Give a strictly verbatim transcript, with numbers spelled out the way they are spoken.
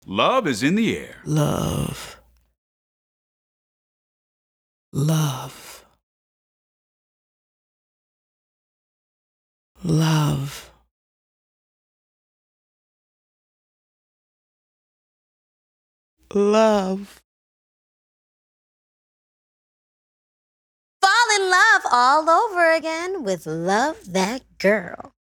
Love is in the air. Love. Love. Love. Love. Fall in love all over again with Love That Girl.